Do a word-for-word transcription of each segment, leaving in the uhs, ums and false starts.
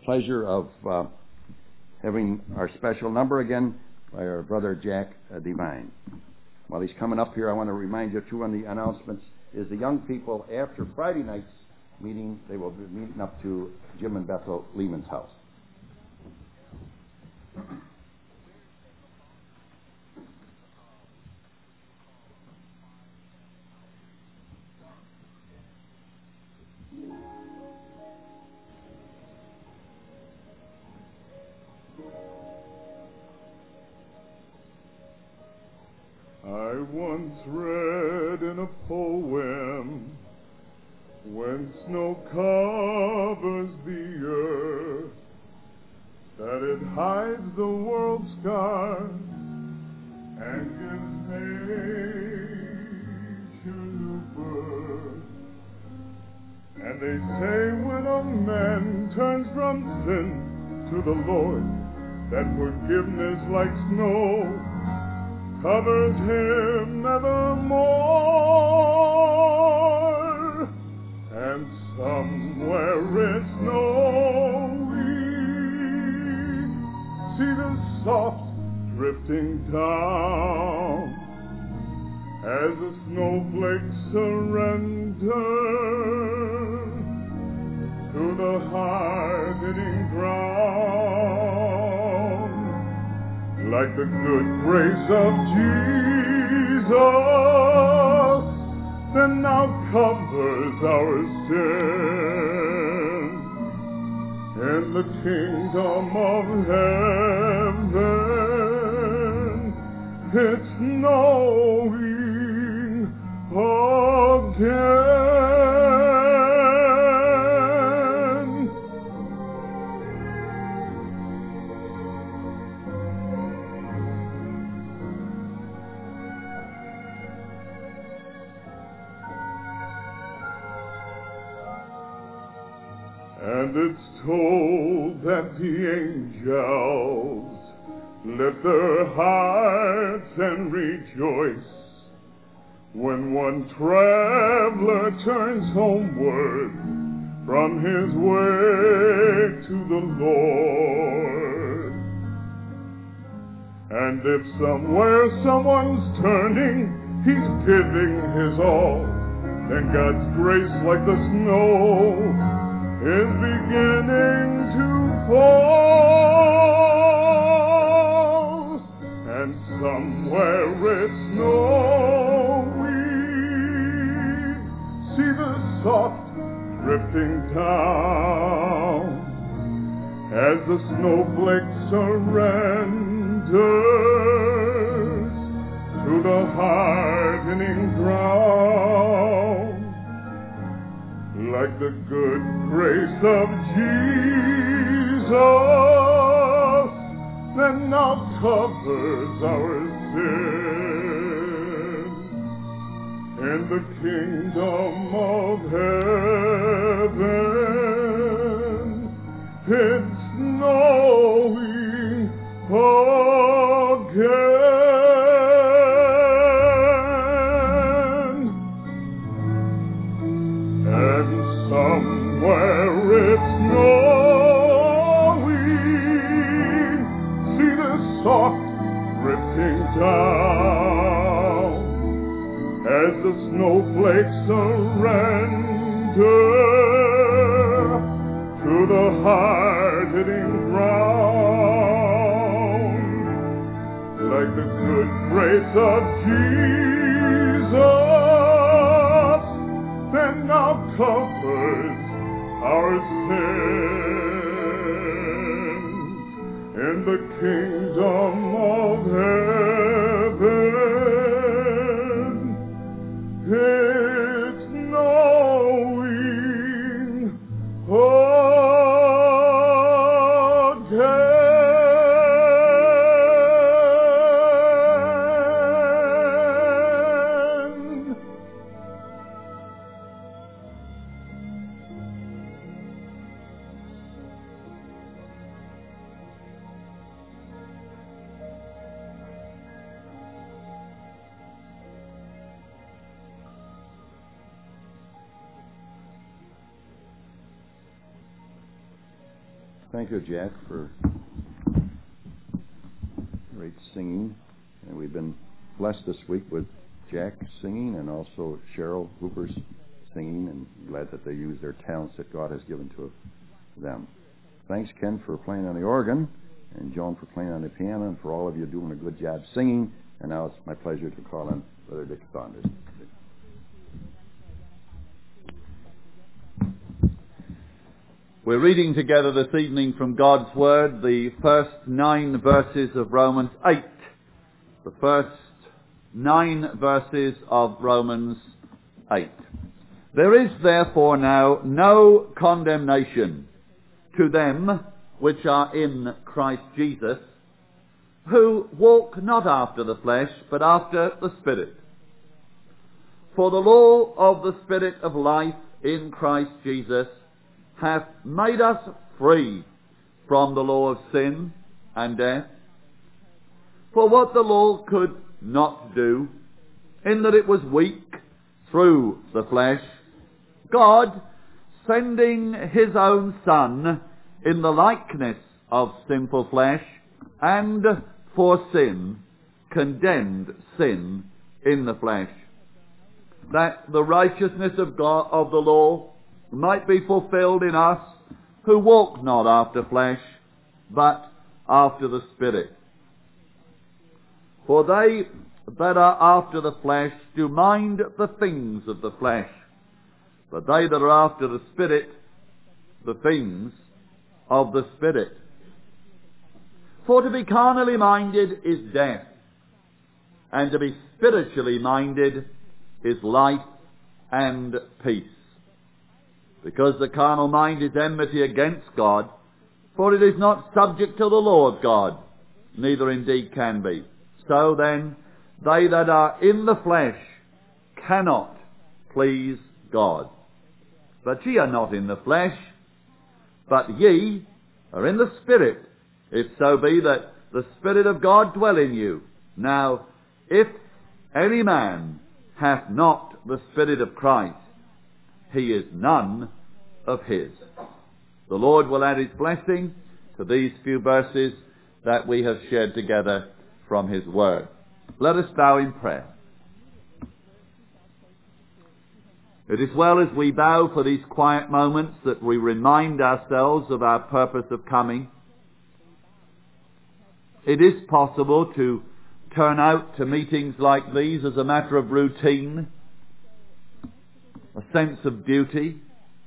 pleasure of uh, having our special number again by our brother Jack uh, Devine. While he's coming up here, I want to remind you too on the announcements is the young people after Friday night's meeting, they will be meeting up to Jim and Bethel Lehman's house. I once read in a poem, when snow covers the earth, that it hides the world's scars and gives nature new birth. And they say when a man turns from sin to the Lord, that forgiveness like snow covers him evermore. And somewhere it's snowy, see the soft drifting down as the snowflakes surrender to the hard-hitting ground. Like the good grace of Jesus that now covers our sin. In the kingdom of heaven, it's snowing again. And it's told that the angels lift their hearts and rejoice when one traveler turns homeward from his way to the Lord. And if somewhere someone's turning, he's giving his all, then God's grace like the snow is beginning to fall, and somewhere it's snowy, see the soft drifting down as the snowflake surrenders to the hardening ground. Like the good grace of Jesus that now covers our sins. In the kingdom of heaven, it's snowing again. Somewhere it's snowing, see the soft drifting down as the snowflakes surrender to the hard-hitting ground. Like the good grace of Jesus that now covers our sins. In the kingdom of heaven, it's snowing again. Thank you, Jack, for great singing. And we've been blessed this week with Jack singing and also Cheryl Hooper's singing, and glad that they use their talents that God has given to them. Thanks, Ken, for playing on the organ, and Joan for playing on the piano, and for all of you doing a good job singing. And now it's my pleasure to call on Brother Dick Saunders. We're reading together this evening from God's Word the first nine verses of Romans eight. The first nine verses of Romans eight. There is therefore now no condemnation to them which are in Christ Jesus, who walk not after the flesh, but after the Spirit. For the law of the Spirit of life in Christ Jesus hath made us free from the law of sin and death. For what the law could not do, in that it was weak through the flesh, God, sending his own Son in the likeness of sinful flesh, and for sin, condemned sin in the flesh, that the righteousness of God of the law might be fulfilled in us who walk not after flesh, but after the Spirit. For they that are after the flesh do mind the things of the flesh, but they that are after the Spirit, the things of the Spirit. For to be carnally minded is death, and to be spiritually minded is life and peace. Because the carnal mind is enmity against God, for it is not subject to the law of God, neither indeed can be. So then, they that are in the flesh cannot please God. But ye are not in the flesh, but ye are in the Spirit, if so be that the Spirit of God dwell in you. Now, if any man hath not the Spirit of Christ, he is none of his. The Lord will add his blessing to these few verses that we have shared together from his word. Let us bow in prayer. It is well as we bow for these quiet moments that we remind ourselves of our purpose of coming. It is possible to turn out to meetings like these as a matter of routine, a sense of duty.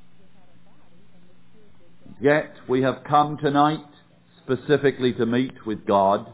Yet we have come tonight specifically to meet with God.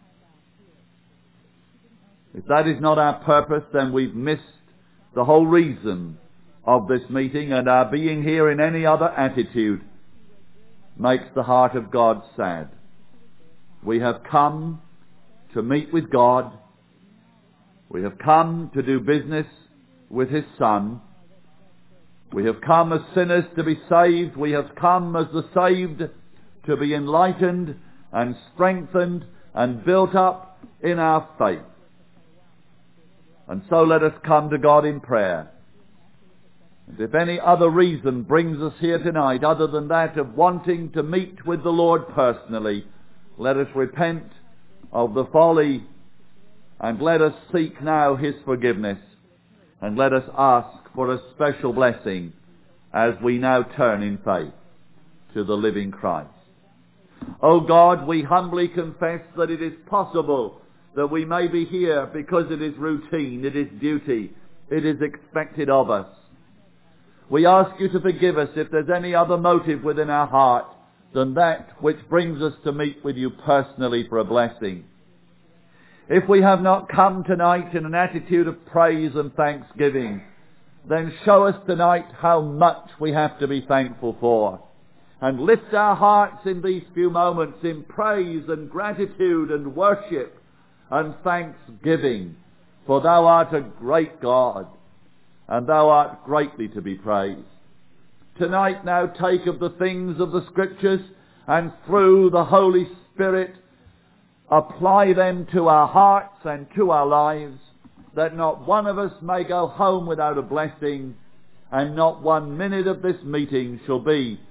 If that is not our purpose, then we've missed the whole reason of this meeting, and our being here in any other attitude makes the heart of God sad. We have come to meet with God. We have come to do business with his Son. We have come as sinners to be saved. We have come as the saved to be enlightened and strengthened and built up in our faith. And so let us come to God in prayer. And if any other reason brings us here tonight other than that of wanting to meet with the Lord personally, let us repent of the folly and let us seek now his forgiveness, and let us ask for a special blessing as we now turn in faith to the living Christ. O God, we humbly confess that it is possible that we may be here because it is routine, it is duty, it is expected of us. We ask you to forgive us if there's any other motive within our heart than that which brings us to meet with you personally for a blessing. If we have not come tonight in an attitude of praise and thanksgiving, then show us tonight how much we have to be thankful for. And lift our hearts in these few moments in praise and gratitude and worship and thanksgiving. For thou art a great God, and thou art greatly to be praised. Tonight now take of the things of the Scriptures, and through the Holy Spirit apply them to our hearts and to our lives, that not one of us may go home without a blessing, and not one minute of this meeting shall be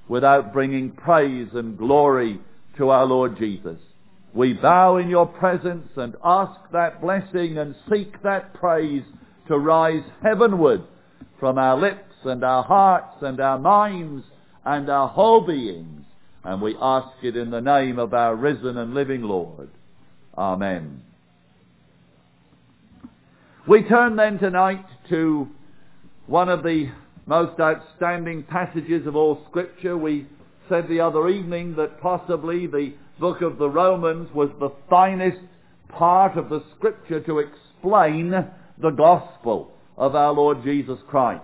without bringing praise and glory to our Lord Jesus. We bow in your presence and ask that blessing and seek that praise to rise heavenward from our lips and our hearts and our minds and our whole beings. And we ask it in the name of our risen and living Lord. Amen. We turn then tonight to one of the most outstanding passages of all Scripture. We said the other evening that possibly the book of the Romans was the finest part of the Scripture to explain the gospel of our Lord Jesus Christ.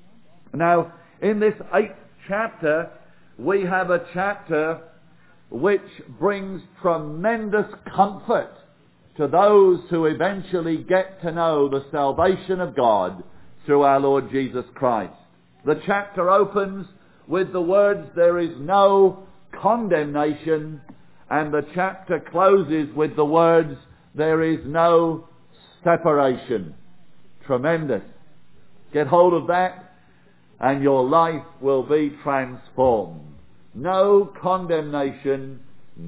Now, in this eighth chapter, we have a chapter which brings tremendous comfort to those who eventually get to know the salvation of God through our Lord Jesus Christ. The chapter opens with the words, "There is no condemnation," and the chapter closes with the words, "There is no separation." Tremendous. Get hold of that and your life will be transformed. No condemnation,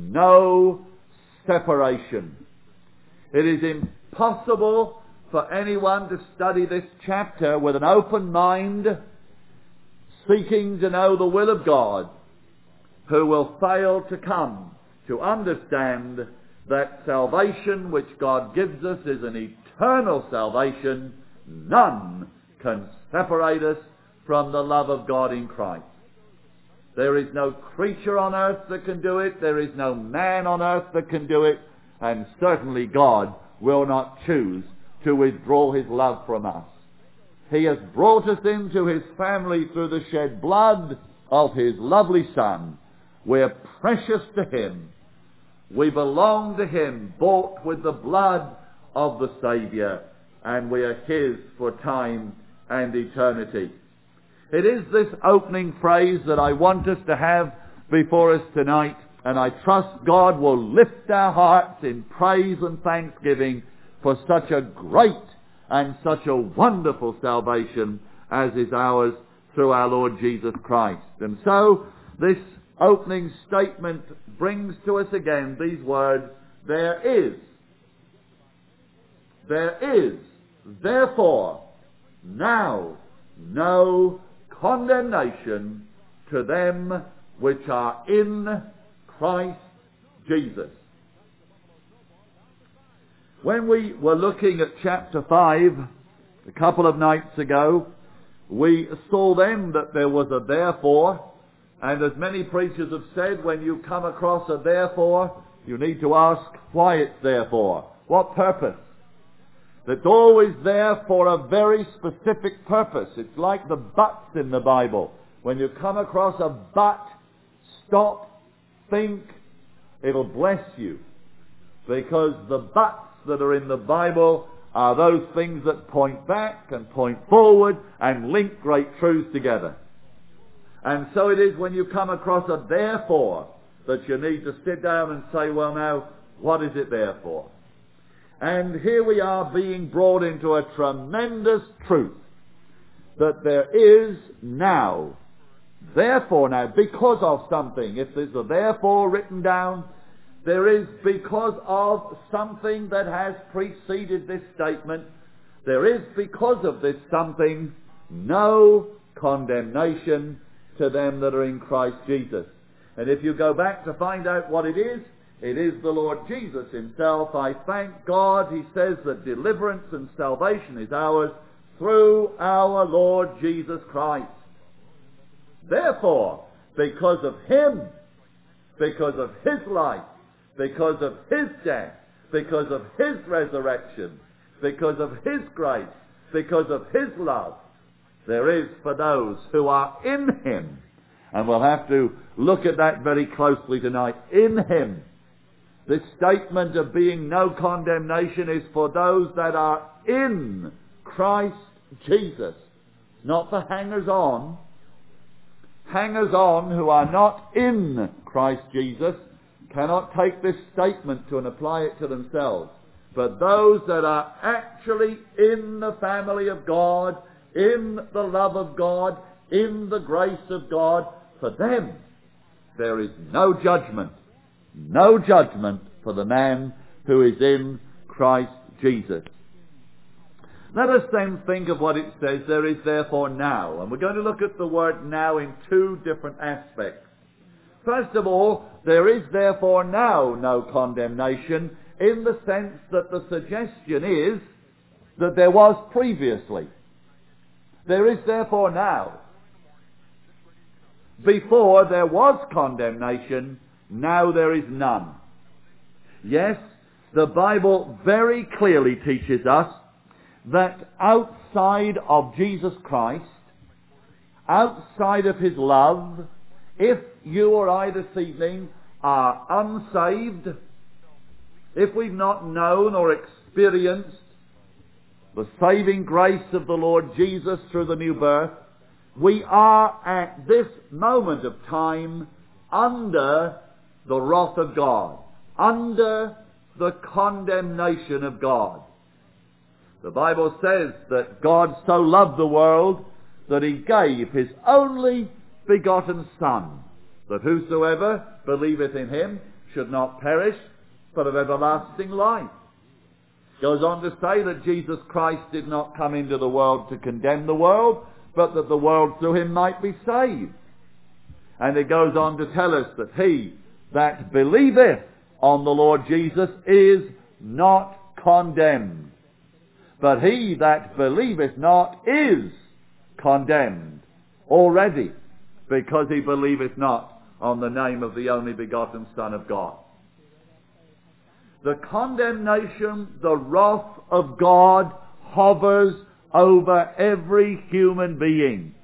no separation. It is impossible for anyone to study this chapter with an open mind, seeking to know the will of God, who will fail to come to understand that salvation which God gives us is an eternal salvation. None can separate us from the love of God in Christ. There is no creature on earth that can do it. There is no man on earth that can do it. And certainly God will not choose to withdraw his love from us. He has brought us into his family through the shed blood of his lovely Son. We're precious to him. We belong to him, bought with the blood of the Saviour, and we are his for time and eternity. It is this opening phrase that I want us to have before us tonight, and I trust God will lift our hearts in praise and thanksgiving for such a great and such a wonderful salvation as is ours through our Lord Jesus Christ. And so, this opening statement brings to us again these words, "There is, there is, therefore, now no condemnation to them which are in Christ Jesus." When we were looking at chapter five a couple of nights ago, we saw then that there was a therefore, and as many preachers have said, when you come across a therefore, you need to ask why it's there for. What purpose? It's always there for a very specific purpose. It's like the buts in the Bible. When you come across a but, stop, think, it'll bless you. Because the buts that are in the Bible are those things that point back and point forward and link great truths together. And so it is when you come across a therefore that you need to sit down and say, well now, what is it there for? And here we are being brought into a tremendous truth that there is now, therefore now, because of something. If there's a therefore written down, there is because of something that has preceded this statement. There is because of this something no condemnation to them that are in Christ Jesus. And if you go back to find out what it is, it is the Lord Jesus himself. I thank God, he says, that deliverance and salvation is ours through our Lord Jesus Christ. Therefore, because of him, because of his life, because of his death, because of his resurrection, because of his grace, because of his love, there is for those who are in him. And we'll have to look at that very closely tonight. In him. This statement of being no condemnation is for those that are in Christ Jesus. Not the hangers-on. Hangers-on who are not in Christ Jesus cannot take this statement to and apply it to themselves. But those that are actually in the family of God, in the love of God, in the grace of God, for them there is no judgment. No judgment for the man who is in Christ Jesus. Let us then think of what it says, there is therefore now. And we're going to look at the word now in two different aspects. First of all, there is therefore now no condemnation, in the sense that the suggestion is that there was previously. There is therefore now. Before there was condemnation, now there is none. Yes, the Bible very clearly teaches us that outside of Jesus Christ, outside of his love, if you or I this evening are unsaved, if we've not known or experienced the saving grace of the Lord Jesus through the new birth, we are at this moment of time under the wrath of God, under the condemnation of God. The Bible says that God so loved the world that he gave his only begotten Son, that whosoever believeth in him should not perish, but have everlasting life. Goes on to say that Jesus Christ did not come into the world to condemn the world, but that the world through him might be saved. And it goes on to tell us that he that believeth on the Lord Jesus is not condemned, but he that believeth not is condemned already, because he believeth not on the name of the only begotten Son of God. The condemnation, the wrath of God hovers over every human being.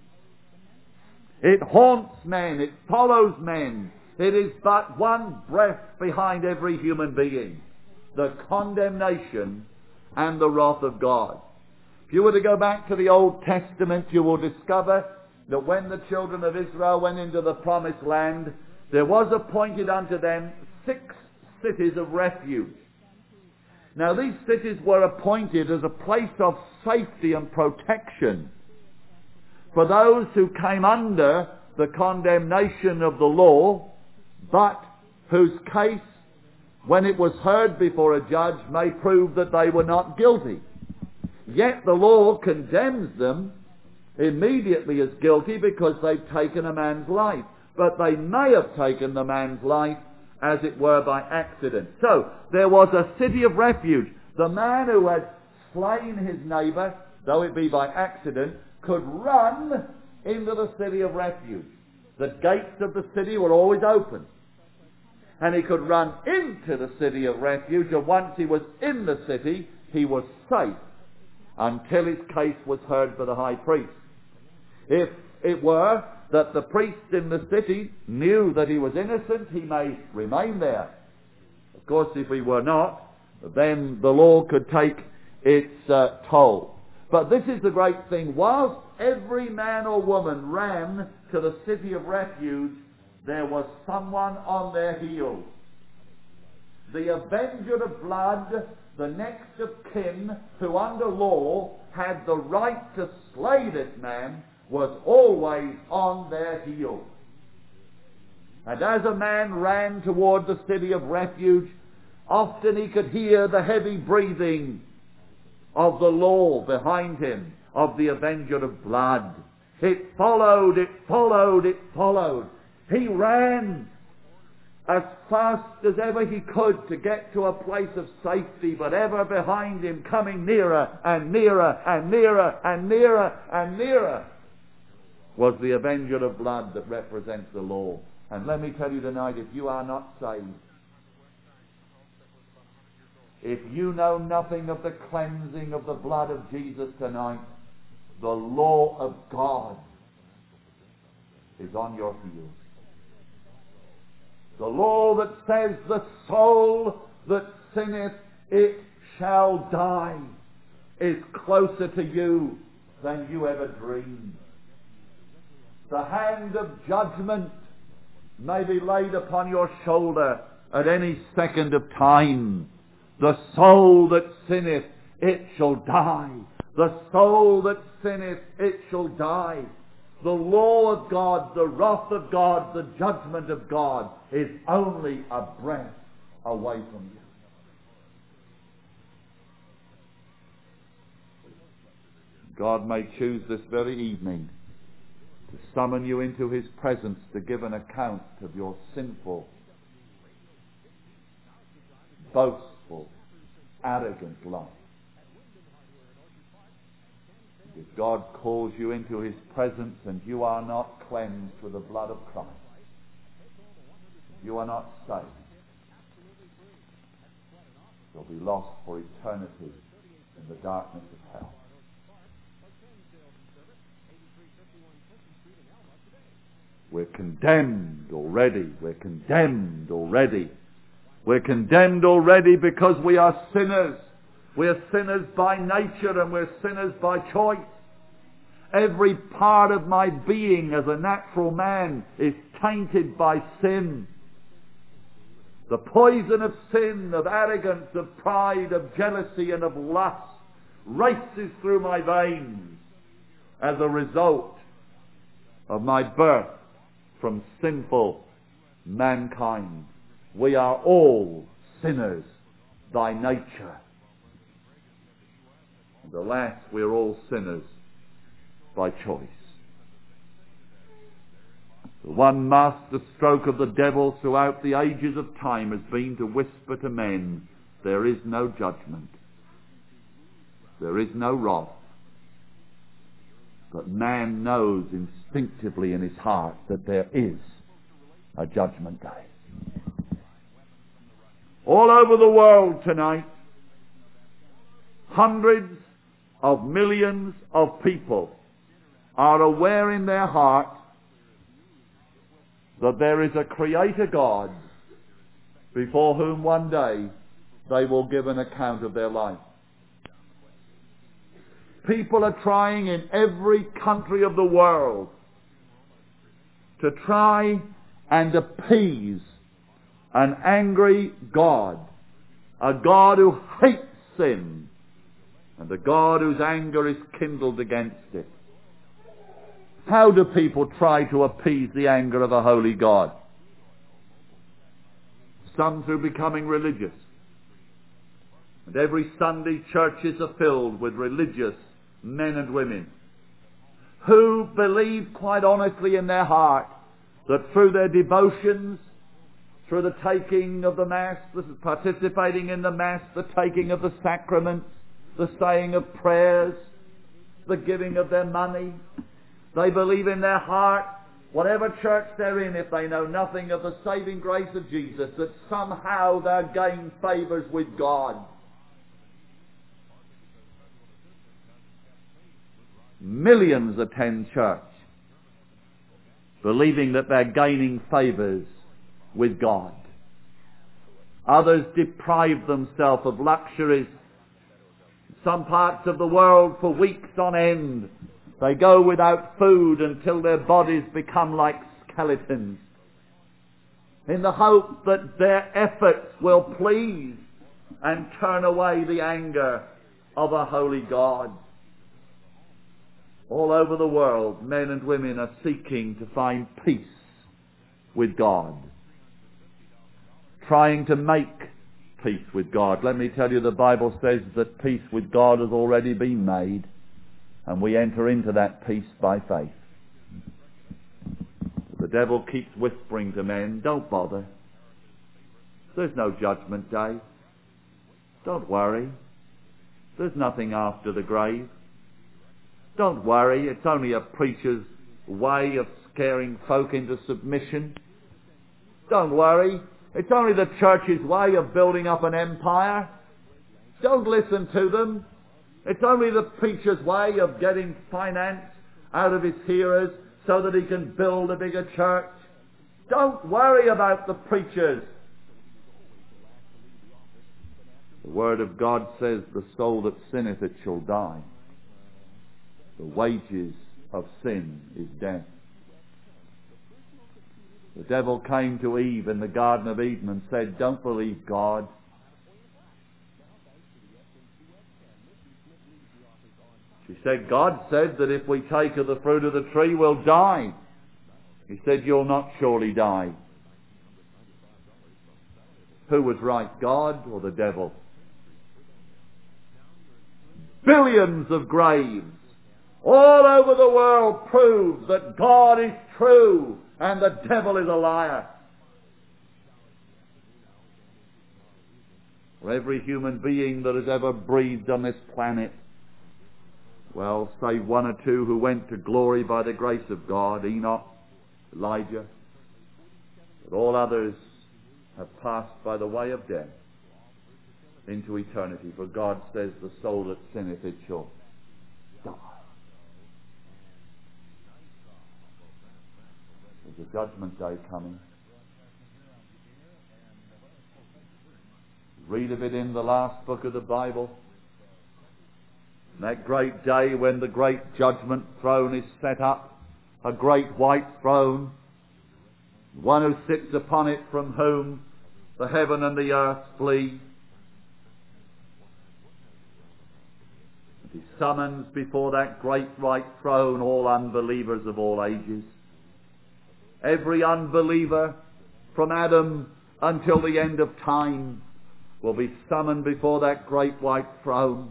It haunts men, it follows men. It is but one breath behind every human being. The condemnation and the wrath of God. If you were to go back to the Old Testament, you will discover that when the children of Israel went into the promised land, there was appointed unto them six cities of refuge. Now these cities were appointed as a place of safety and protection for those who came under the condemnation of the law, but whose case, when it was heard before a judge, may prove that they were not guilty. Yet the law condemns them immediately as guilty because they've taken a man's life. But they may have taken the man's life, as it were, by accident. So, there was a city of refuge. The man who had slain his neighbour, though it be by accident, could run into the city of refuge. The gates of the city were always open. And he could run into the city of refuge, and once he was in the city, he was safe until his case was heard by the high priest. If it were that the priest in the city knew that he was innocent, he may remain there. Of course, if he were not, then the law could take its uh, toll. But this is the great thing. Whilst every man or woman ran to the city of refuge, there was someone on their heels. The avenger of blood, the next of kin, who under law had the right to slay this man, was always on their heels. And as a man ran toward the city of refuge, often he could hear the heavy breathing of the law behind him, of the avenger of blood. It followed, it followed, it followed. He ran as fast as ever he could to get to a place of safety, but ever behind him, coming nearer and nearer and nearer and nearer and nearer, was the avenger of blood that represents the law. And let me tell you tonight, if you are not saved, if you know nothing of the cleansing of the blood of Jesus tonight, the law of God is on your heels. The law that says the soul that sinneth, it shall die, is closer to you than you ever dreamed. The hand of judgment may be laid upon your shoulder at any second of time. The soul that sinneth, it shall die. The soul that sinneth, it shall die. The law of God, the wrath of God, the judgment of God is only a breath away from you. God may choose this very evening to summon you into His presence to give an account of your sinful, boastful, arrogant life. If God calls you into His presence and you are not cleansed with the blood of Christ, you are not saved, you'll be lost for eternity in the darkness of hell. We're condemned already. We're condemned already. We're condemned already because we are sinners. We're sinners by nature and we're sinners by choice. Every part of my being as a natural man is tainted by sin. The poison of sin, of arrogance, of pride, of jealousy and of lust races through my veins as a result of my birth from sinful mankind. We are all sinners by nature. And alas, we are all sinners by choice. The one master stroke of the devil throughout the ages of time has been to whisper to men, there is no judgment. There is no wrath. But man knows instinctively in his heart that there is a judgment day. All over the world tonight, hundreds of millions of people are aware in their heart that there is a Creator God before whom one day they will give an account of their life. People are trying in every country of the world to try and appease an angry God, a God who hates sin, and a God whose anger is kindled against it. How do people try to appease the anger of a holy God? Some through becoming religious. And every Sunday churches are filled with religious men and women who believe quite honestly in their heart that through their devotions, through the taking of the Mass, participating in the Mass, the taking of the sacraments, the saying of prayers, the giving of their money, they believe in their heart, whatever church they're in, if they know nothing of the saving grace of Jesus, that somehow they'll gain favours with God. Millions attend church, believing that they're gaining favours with God. Others deprive themselves of luxuries. Some parts of the world for weeks on end, they go without food until their bodies become like skeletons, in the hope that their efforts will please and turn away the anger of a holy God. All over the world, men and women are seeking to find peace with God, trying to make peace with God. Let me tell you, the Bible says that peace with God has already been made, and we enter into that peace by faith. The devil keeps whispering to men, don't bother. There's no judgment day. Don't worry. There's nothing after the grave. Don't worry, it's only a preacher's way of scaring folk into submission. Don't worry, it's only the church's way of building up an empire. Don't listen to them. It's only the preacher's way of getting finance out of his hearers so that he can build a bigger church. Don't worry about the preachers. The Word of God says, the soul that sinneth it shall die. The wages of sin is death. The devil came to Eve in the Garden of Eden and said, don't believe God. She said, God said that if we take of the fruit of the tree, we'll die. He said, you'll not surely die. Who was right, God or the devil? Billions of graves all over the world prove that God is true and the devil is a liar. For every human being that has ever breathed on this planet, well, save one or two who went to glory by the grace of God, Enoch, Elijah, but all others have passed by the way of death into eternity. For God says, the soul that sinneth, it shall die. There's a judgment day coming. Read of it in the last book of the Bible. That great day when the great judgment throne is set up, a great white throne, one who sits upon it, from whom the heaven and the earth flee. And he summons before that great white throne all unbelievers of all ages. Every unbeliever from Adam until the end of time will be summoned before that great white throne.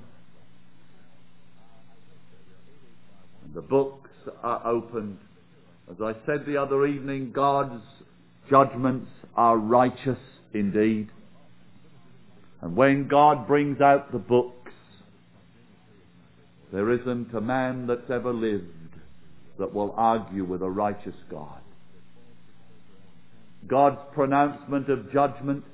And the books are opened. As I said the other evening, God's judgments are righteous indeed. And when God brings out the books, there isn't a man that's ever lived that will argue with a righteous God. God's pronouncement of judgment,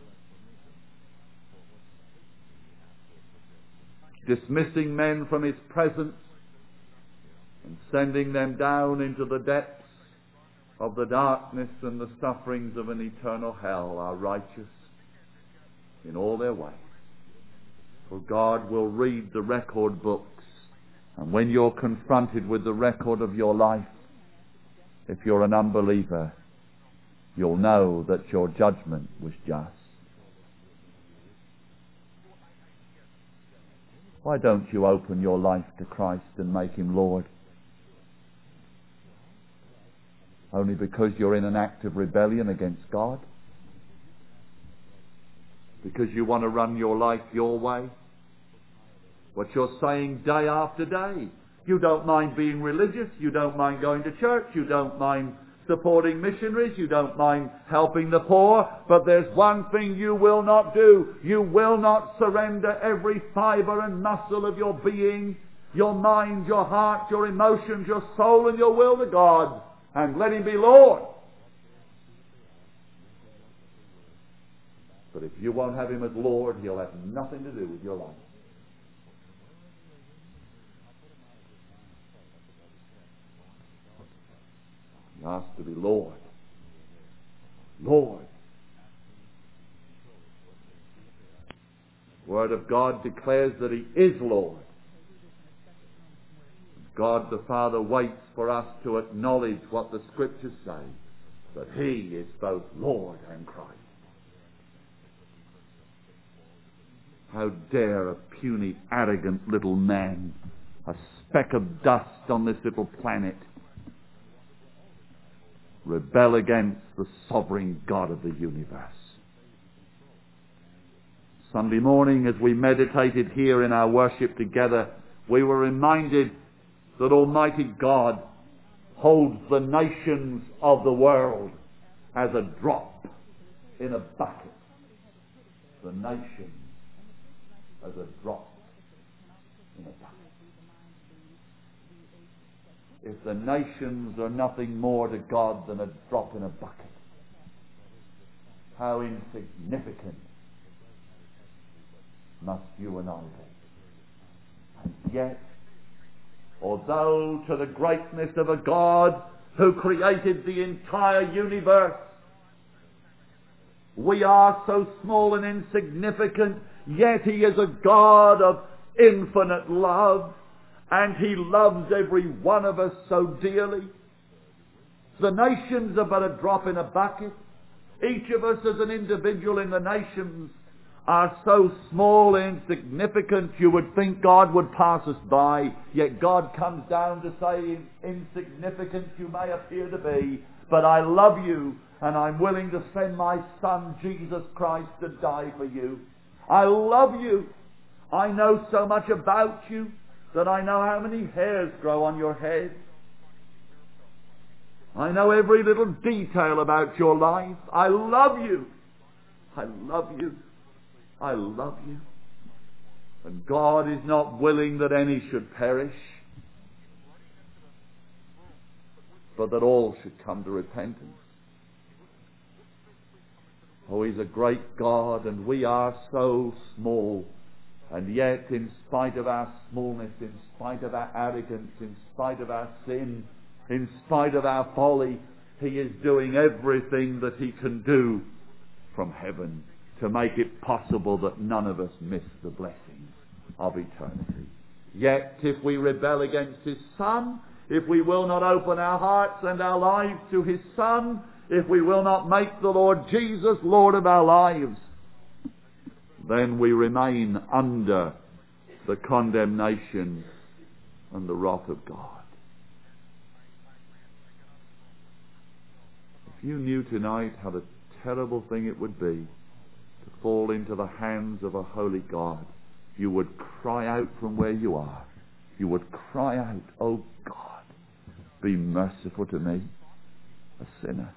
dismissing men from his presence and sending them down into the depths of the darkness and the sufferings of an eternal hell, are righteous in all their ways. For God will read the record books, and when you're confronted with the record of your life, if you're an unbeliever, you'll know that your judgment was just. Why don't you open your life to Christ and make him Lord? Only because you're in an act of rebellion against God? Because you want to run your life your way? What you're saying day after day. You don't mind being religious, you don't mind going to church, you don't mind supporting missionaries, you don't mind helping the poor, but there's one thing you will not do. You will not surrender every fibre and muscle of your being, your mind, your heart, your emotions, your soul and your will to God, and let him be Lord. But if you won't have him as Lord, he'll have nothing to do with your life. He asks to be Lord. Lord. The Word of God declares that he is Lord. God the Father waits for us to acknowledge what the Scriptures say, that he is both Lord and Christ. How dare a puny, arrogant little man, a speck of dust on this little planet, rebel against the sovereign God of the universe. Sunday morning, as we meditated here in our worship together, we were reminded that Almighty God holds the nations of the world as a drop in a bucket. The nations as a drop in a bucket. If the nations are nothing more to God than a drop in a bucket, how insignificant must you and I be? And yet, although to the greatness of a God who created the entire universe, we are so small and insignificant, yet he is a God of infinite love, and he loves every one of us so dearly. The nations are but a drop in a bucket. Each of us as an individual in the nations are so small and insignificant you would think God would pass us by, yet God comes down to say, insignificant you may appear to be, but I love you and I'm willing to send my Son Jesus Christ to die for you. I love you. I know so much about you that I know how many hairs grow on your head. I know every little detail about your life. I love you. I love you. I love you. And God is not willing that any should perish, but that all should come to repentance. Oh, He's a great God, and we are so small. And yet, in spite of our smallness, in spite of our arrogance, in spite of our sin, in spite of our folly, He is doing everything that He can do from heaven to make it possible that none of us miss the blessings of eternity. Yet, if we rebel against His Son, if we will not open our hearts and our lives to His Son, if we will not make the Lord Jesus Lord of our lives, then we remain under the condemnation and the wrath of God. If you knew tonight how the terrible thing it would be to fall into the hands of a holy God, you would cry out from where you are. You would cry out, "Oh God, be merciful to me, a sinner."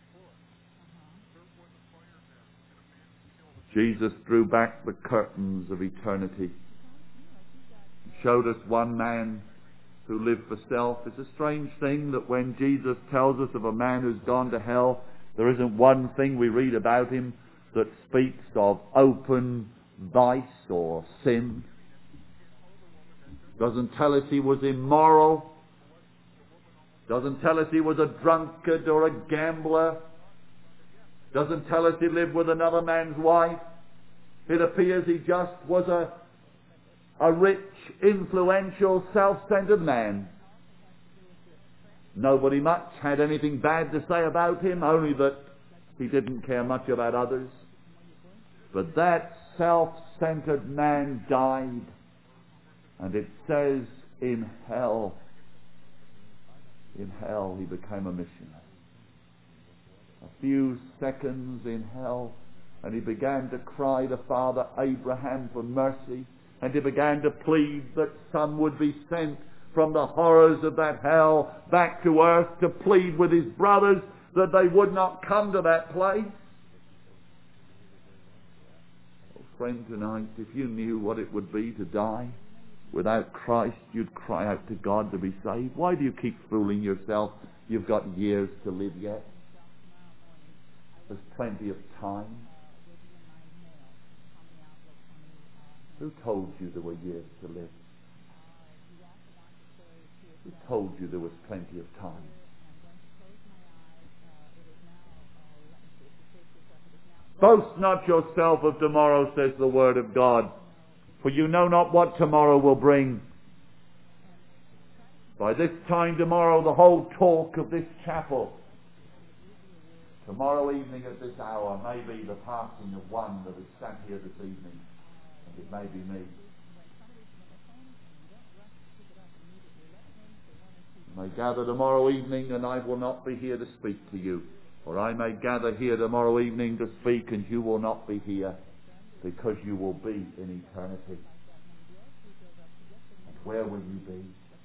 Jesus drew back the curtains of eternity, showed us one man who lived for self. It's a strange thing that when Jesus tells us of a man who's gone to hell, there isn't one thing we read about him that speaks of open vice or sin. Doesn't tell us he was immoral. Doesn't tell us he was a drunkard or a gambler. Doesn't tell us he lived with another man's wife. It appears he just was a, a rich, influential, self-centered man. Nobody much had anything bad to say about him, only that he didn't care much about others. But that self-centered man died, and it says in hell, in hell he became a missionary. A few seconds in hell, and he began to cry to Father Abraham for mercy, and he began to plead that some would be sent from the horrors of that hell back to earth to plead with his brothers that they would not come to that place. Oh, friend, tonight, if you knew what it would be to die without Christ, you'd cry out to God to be saved. Why do you keep fooling yourself? You've got years to live yet. There's plenty of time. Who told you there were years to live? Who told you there was plenty of time? Boast not yourself of tomorrow, says the Word of God, for you know not what tomorrow will bring. By this time tomorrow, the whole talk of this chapel, tomorrow evening at this hour, may be the passing of one that has sat here this evening, and it may be me. You may gather tomorrow evening and I will not be here to speak to you. Or I may gather here tomorrow evening to speak and you will not be here, because you will be in eternity. And where will you be?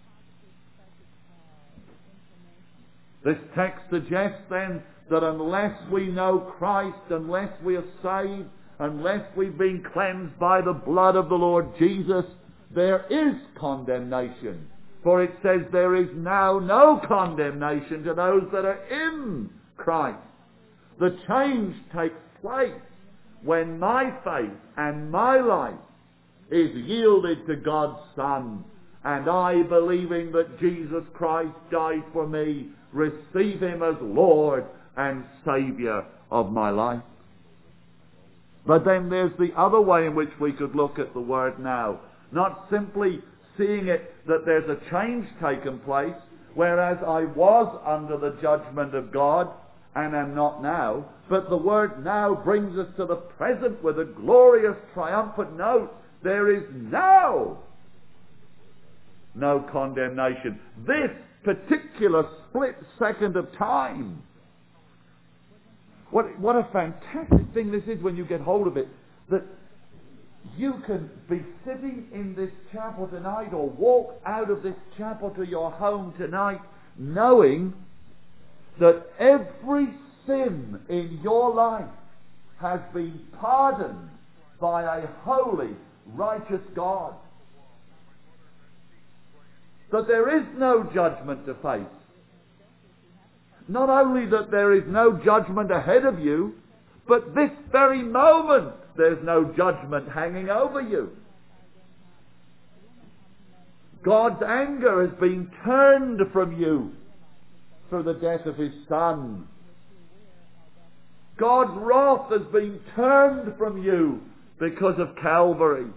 This text suggests then that unless we know Christ, unless we are saved, unless we've been cleansed by the blood of the Lord Jesus, there is condemnation. For it says there is now no condemnation to those that are in Christ. The change takes place when my faith and my life is yielded to God's Son, and I, believing that Jesus Christ died for me, receive Him as Lord and Saviour of my life. But then there's the other way in which we could look at the word now. Not simply seeing it that there's a change taken place, whereas I was under the judgment of God, and am not now. But the word now brings us to the present with a glorious triumphant note. There is now no condemnation. This particular split second of time. What, what a fantastic thing this is when you get hold of it. That you can be sitting in this chapel tonight or walk out of this chapel to your home tonight knowing that every sin in your life has been pardoned by a holy, righteous God. That there is no judgment to face. Not only that there is no judgment ahead of you, but this very moment there's no judgment hanging over you. God's anger has been turned from you through the death of His Son. God's wrath has been turned from you because of Calvary.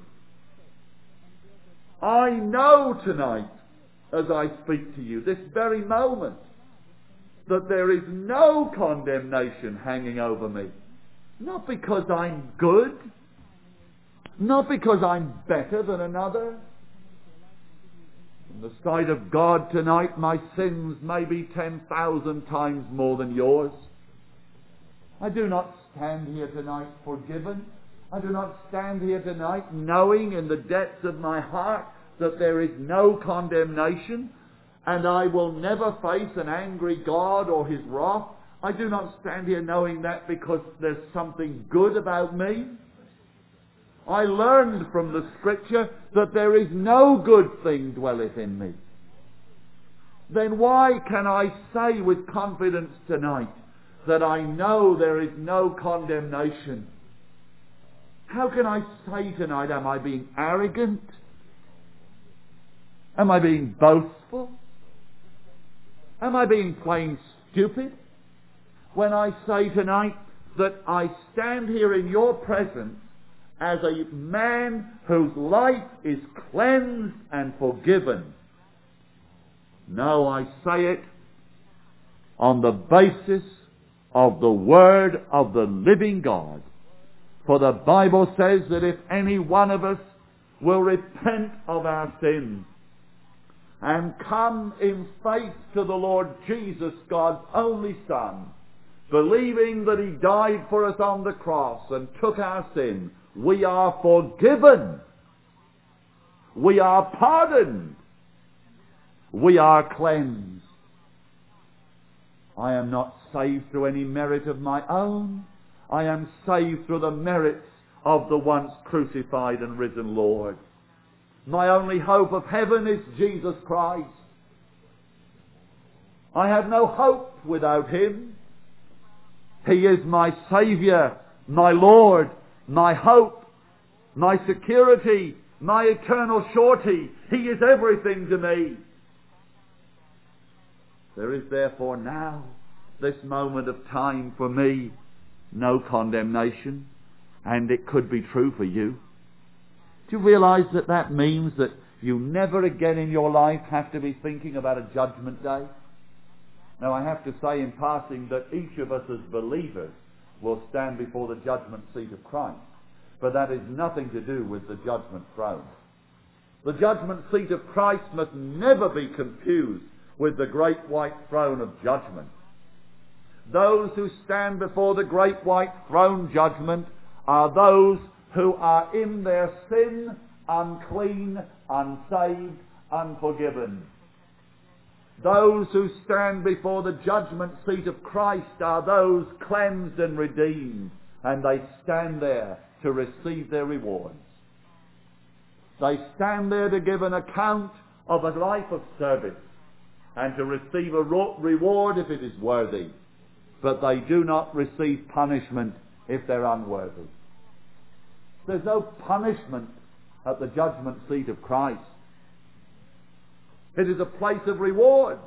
I know tonight, as I speak to you, this very moment, that there is no condemnation hanging over me. Not because I'm good, not because I'm better than another. In the sight of God tonight, my sins may be ten thousand times more than yours. I do not stand here tonight forgiven. I do not stand here tonight knowing in the depths of my heart that there is no condemnation, and I will never face an angry God or His wrath. I do not stand here knowing that because there's something good about me. I learned from the Scripture that there is no good thing dwelleth in me. Then why can I say with confidence tonight that I know there is no condemnation? How can I say tonight, am I being arrogant? Am I being boastful? Am I being plain stupid? When I say tonight that I stand here in your presence as a man whose life is cleansed and forgiven. No, I say it on the basis of the Word of the living God. For the Bible says that if any one of us will repent of our sins and come in faith to the Lord Jesus, God's only Son, believing that He died for us on the cross and took our sin, we are forgiven. We are pardoned. We are cleansed. I am not saved through any merit of my own. I am saved through the merits of the once crucified and risen Lord. My only hope of heaven is Jesus Christ. I have no hope without Him. He is my Saviour, my Lord, my hope, my security, my eternal surety. He is everything to me. There is therefore now, this moment of time for me, no condemnation, and it could be true for you. Do you realize that that means that you never again in your life have to be thinking about a judgment day? Now, I have to say in passing that each of us as believers will stand before the judgment seat of Christ. But that is nothing to do with the judgment throne. The judgment seat of Christ must never be confused with the great white throne of judgment. Those who stand before the great white throne judgment are those who are in their sin, unclean, unsaved, unforgiven. Those who stand before the judgment seat of Christ are those cleansed and redeemed, and they stand there to receive their rewards. They stand there to give an account of a life of service and to receive a reward if it is worthy, but they do not receive punishment if they're unworthy. There's no punishment at the judgment seat of Christ. It is a place of reward.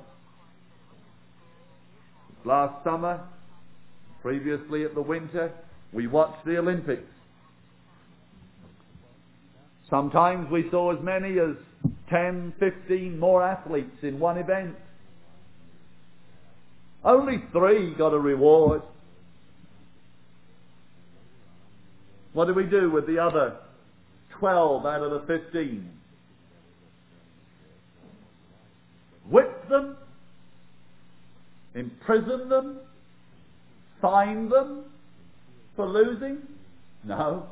Last summer, previously at the winter, we watched the Olympics. Sometimes we saw as many as ten, fifteen more athletes in one event. Only three got a reward. What did we do with the other twelve out of the fifteen? Whip them? Imprison them? Fine them for losing? No.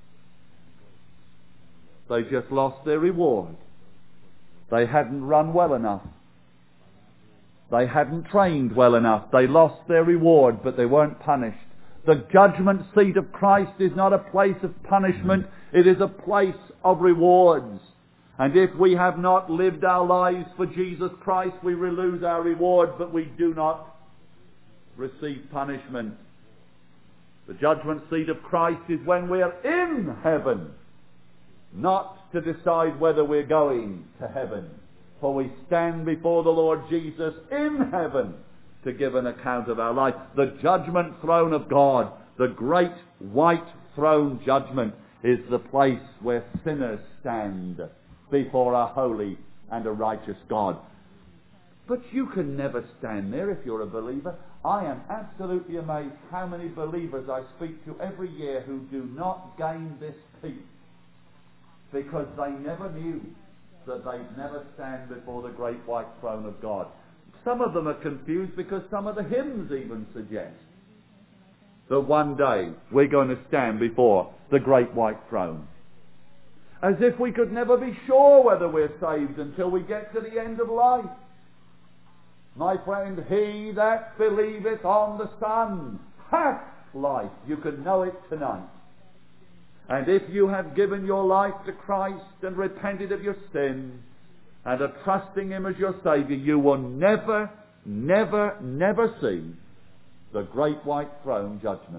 They just lost their reward. They hadn't run well enough. They hadn't trained well enough. They lost their reward, but they weren't punished. The judgment seat of Christ is not a place of punishment. It is a place of rewards. And if we have not lived our lives for Jesus Christ, we will lose our reward, but we do not receive punishment. The judgment seat of Christ is when we are in heaven, not to decide whether we're going to heaven. For we stand before the Lord Jesus in heaven to give an account of our life. The judgment throne of God, the great white throne judgment, is the place where sinners stand before a holy and a righteous God. But you can never stand there if you're a believer. I am absolutely amazed how many believers I speak to every year who do not gain this peace because they never knew that they'd never stand before the great white throne of God. Some of them are confused because some of the hymns even suggest that one day we're going to stand before the great white throne. As if we could never be sure whether we're saved until we get to the end of life. My friend, he that believeth on the Son hath life. You can know it tonight. And if you have given your life to Christ and repented of your sin and are trusting Him as your Saviour, you will never, never, never see the great white throne judgment.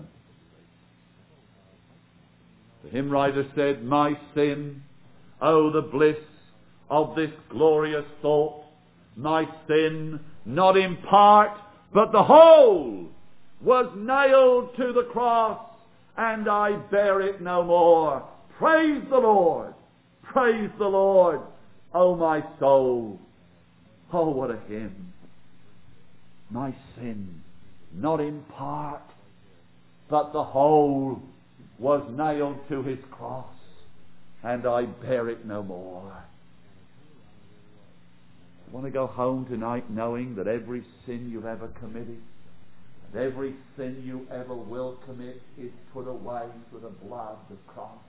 The hymn writer said, my sin, oh the bliss of this glorious thought, my sin, not in part, but the whole, was nailed to the cross, and I bear it no more. Praise the Lord! Praise the Lord, O my soul! Oh, what a hymn! My sin, not in part, but the whole, was nailed to His cross, and I bear it no more. I want to go home tonight knowing that every sin you've ever committed, and every sin you ever will commit, is put away through the blood of Christ.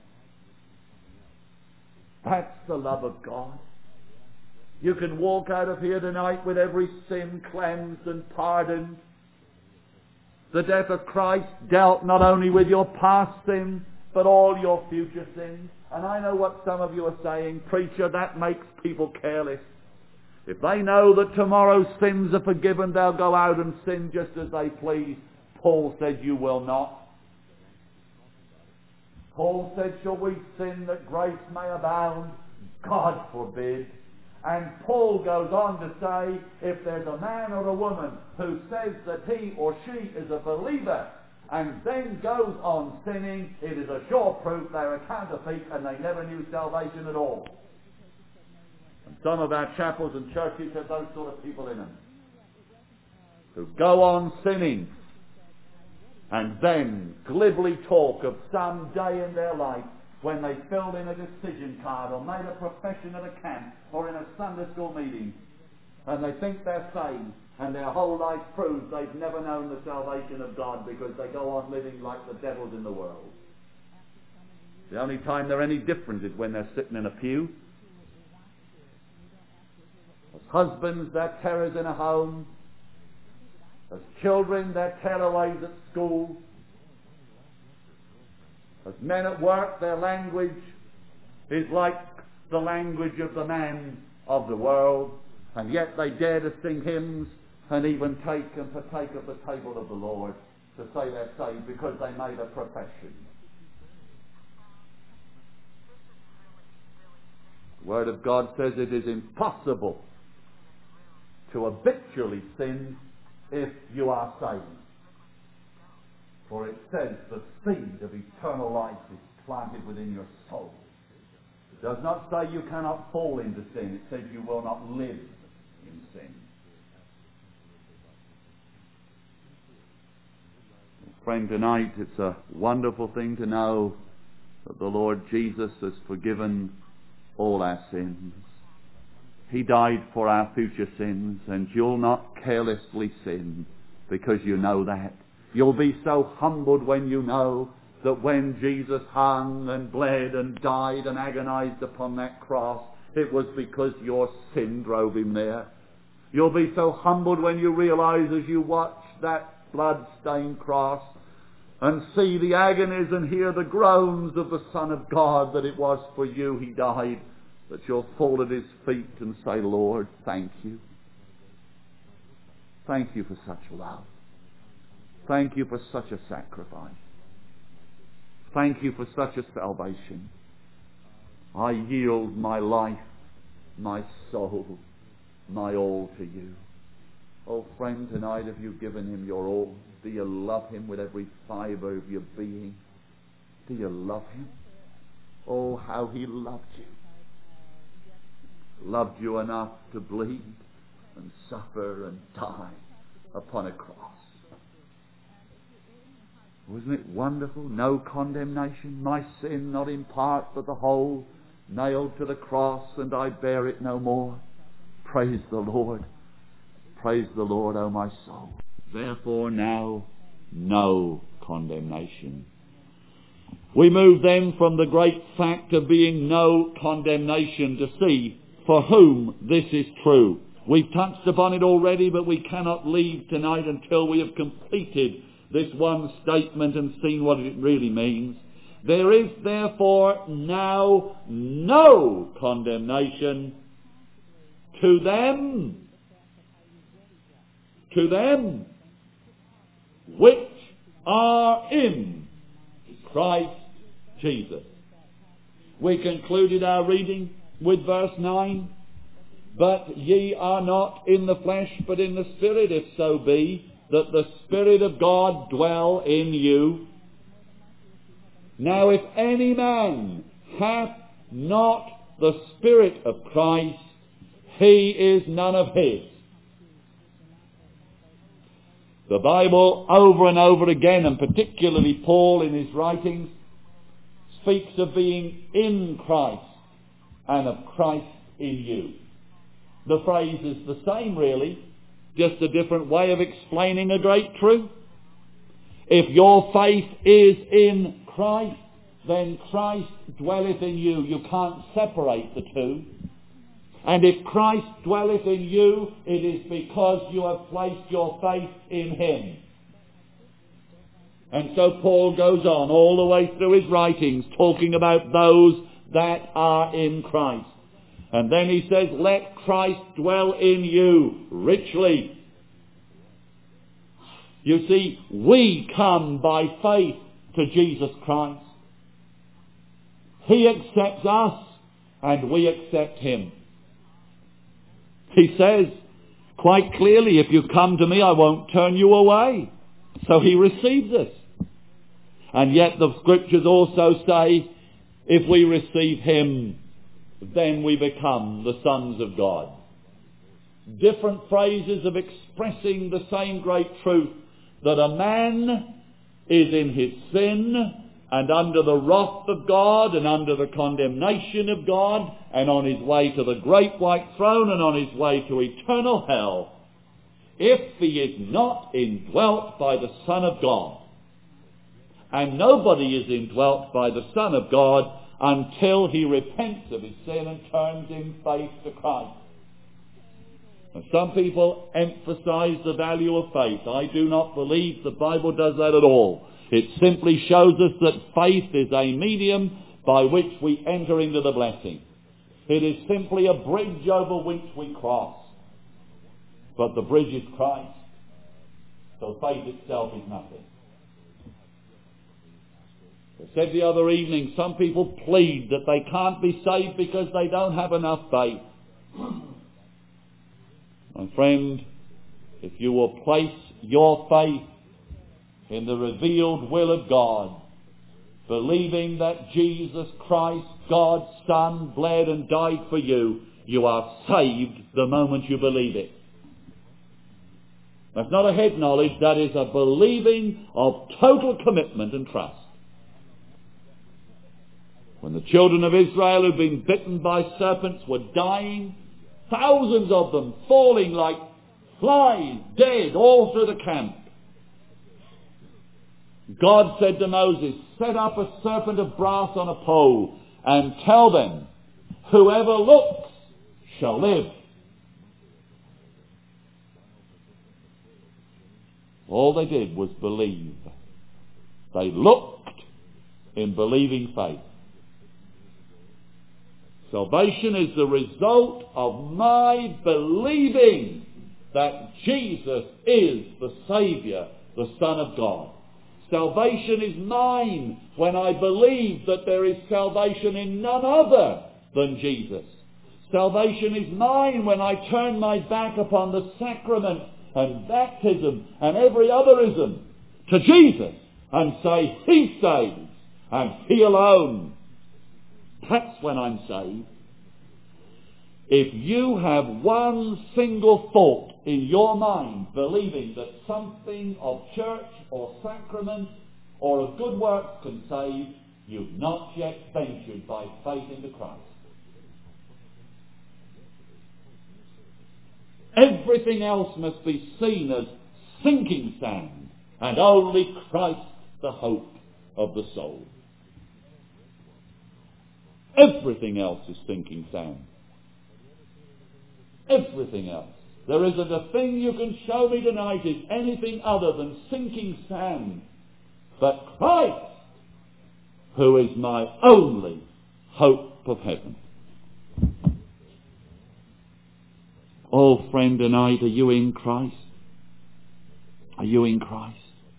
That's the love of God. You can walk out of here tonight with every sin cleansed and pardoned. The death of Christ dealt not only with your past sins, but all your future sins. And I know what some of you are saying, preacher, that makes people careless. If they know that tomorrow's sins are forgiven, they'll go out and sin just as they please. Paul said, you will not. Paul said, shall we sin that grace may abound? God forbid. And Paul goes on to say, if there's a man or a woman who says that he or she is a believer and then goes on sinning, it is a sure proof they're a counterfeit and they never knew salvation at all. And some of our chapels and churches have those sort of people in them who go on sinning and then glibly talk of some day in their life when they filled in a decision card or made a profession at a camp or in a Sunday school meeting, and they think they're saved, and their whole life proves they've never known the salvation of God because they go on living like the devils in the world. The only time they're any different is when they're sitting in a pew. As husbands, they're terrors in a home. As children, they're terrorists at school. As men at work, their language is like the language of the man of the world, and yet they dare to sing hymns and even take and partake of the table of the Lord to say they're saved because they made a profession. The Word of God says it is impossible to habitually sin if you are saved. For it says the seed of eternal life is planted within your soul. It does not say you cannot fall into sin. It says you will not live in sin. Friend, tonight it's a wonderful thing to know that the Lord Jesus has forgiven all our sins. He died for our future sins, and you'll not carelessly sin because you know that. You'll be so humbled when you know that when Jesus hung and bled and died and agonized upon that cross, it was because your sin drove him there. You'll be so humbled when you realize as you watch that blood-stained cross and see the agonies and hear the groans of the Son of God that it was for you he died, that you'll fall at his feet and say, Lord, thank you. Thank you for such love. Thank you for such a sacrifice. Thank you for such a salvation. I yield my life, my soul, my all to you. Oh, friend, tonight have you given him your all? Do you love him with every fibre of your being? Do you love him? Oh, how he loved you. Loved you enough to bleed and suffer and die upon a cross. Wasn't it wonderful? No condemnation. My sin, not in part but the whole, nailed to the cross, and I bear it no more. Praise the Lord. Praise the Lord, O my soul. Therefore now, no condemnation. We move then from the great fact of being no condemnation to see for whom this is true. We've touched upon it already, but we cannot leave tonight until we have completed this one statement and seen what it really means. There is therefore now no condemnation to them, to them which are in Christ Jesus. We concluded our reading with verse nine. But ye are not in the flesh, but in the Spirit, if so be that the Spirit of God dwell in you. Now if any man hath not the Spirit of Christ, he is none of his. The Bible over and over again, and particularly Paul in his writings, speaks of being in Christ and of Christ in you. The phrase is the same really, just a different way of explaining a great truth. If your faith is in Christ, then Christ dwelleth in you. You can't separate the two. And if Christ dwelleth in you, it is because you have placed your faith in him. And so Paul goes on all the way through his writings talking about those that are in Christ. And then he says, let Christ dwell in you richly. You see, we come by faith to Jesus Christ. He accepts us and we accept him. He says quite clearly, if you come to me, I won't turn you away. So he receives us. And yet the scriptures also say, if we receive him, then we become the sons of God. Different phrases of expressing the same great truth, that a man is in his sin and under the wrath of God and under the condemnation of God and on his way to the great white throne and on his way to eternal hell, if he is not indwelt by the Son of God. And nobody is indwelt by the Son of God until he repents of his sin and turns in faith to Christ. And some people emphasize the value of faith. I do not believe the Bible does that at all. It simply shows us that faith is a medium by which we enter into the blessing. It is simply a bridge over which we cross. But the bridge is Christ. So faith itself is nothing. I said the other evening, some people plead that they can't be saved because they don't have enough faith. My friend, if you will place your faith in the revealed will of God, believing that Jesus Christ, God's Son, bled and died for you, you are saved the moment you believe it. That's not a head knowledge, that is a believing of total commitment and trust. When the children of Israel who'd been bitten by serpents were dying, thousands of them falling like flies, dead, all through the camp, God said to Moses, set up a serpent of brass on a pole and tell them, whoever looks shall live. All they did was believe. They looked in believing faith. Salvation is the result of my believing that Jesus is the Saviour, the Son of God. Salvation is mine when I believe that there is salvation in none other than Jesus. Salvation is mine when I turn my back upon the sacrament and baptism and every otherism to Jesus and say, He saves and He alone. That's when I'm saved. If you have one single thought in your mind believing that something of church or sacrament or a good work can save, you've not yet ventured by faith into Christ. Everything else must be seen as sinking sand, and only Christ the hope of the soul. Everything else is sinking sand. Everything else. There isn't a thing you can show me tonight is anything other than sinking sand. But Christ, who is my only hope of heaven. Oh, friend, tonight, are you in Christ? Are you in Christ?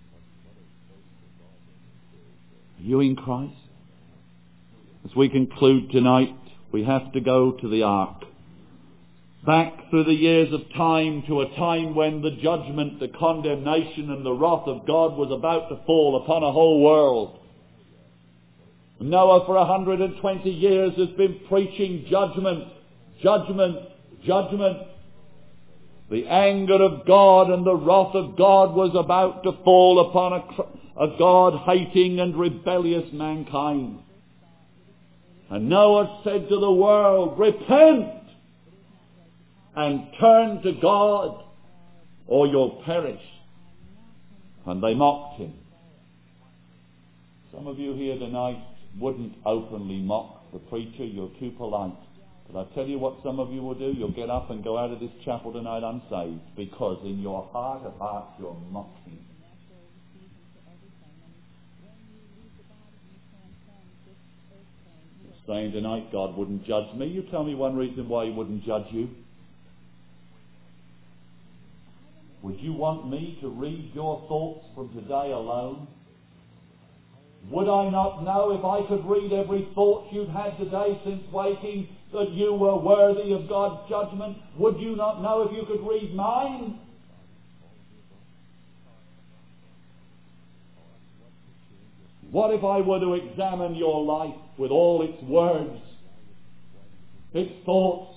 Are you in Christ? As we conclude tonight, we have to go to the ark. Back through the years of time to a time when the judgment, the condemnation and the wrath of God was about to fall upon a whole world. Noah for one hundred twenty years has been preaching judgment, judgment, judgment. The anger of God and the wrath of God was about to fall upon a, a God-hating and rebellious mankind. And Noah said to the world, repent and turn to God, or you'll perish. And they mocked him. Some of you here tonight wouldn't openly mock the preacher. You're too polite. But I tell you what some of you will do. You'll get up and go out of this chapel tonight unsaved, because in your heart of hearts you're mocking. You're saying tonight God wouldn't judge me. You tell me one reason why He wouldn't judge you. Would you want me to read your thoughts from today alone? Would I not know if I could read every thought you've had today since waking that you were worthy of God's judgment? Would you not know if you could read mine? What if I were to examine your life with all its words, its thoughts,